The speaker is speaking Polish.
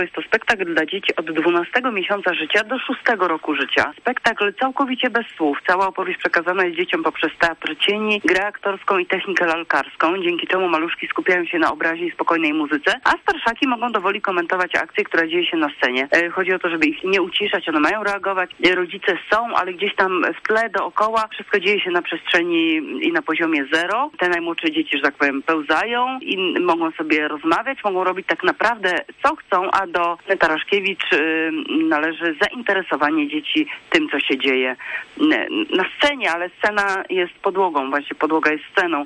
Jest to spektakl dla dzieci od 12 miesiąca życia do 6 roku życia. Spektakl całkowicie bez słów. Cała opowieść przekazana jest dzieciom poprzez teatr cieni, grę aktorską i technikę lalkarską, dzięki czemu maluszki skupiają się na obrazie i spokojnej muzyce, a starszaki mogą dowoli komentować akcję, która dzieje się na scenie. Chodzi o to, żeby ich nie uciszać, one mają reagować. Rodzice są, ale gdzieś tam w tle, dookoła, wszystko dzieje się na przestrzeni i na poziomie zero. Te najmłodsze dzieci, że tak powiem, pełzają i mogą sobie rozmawiać, mogą robić tak naprawdę co chcą, a do Taraszkiewicz należy zainteresowanie dzieci tym, co się dzieje na scenie, ale scena jest podłogą, właśnie podłoga jest sceną.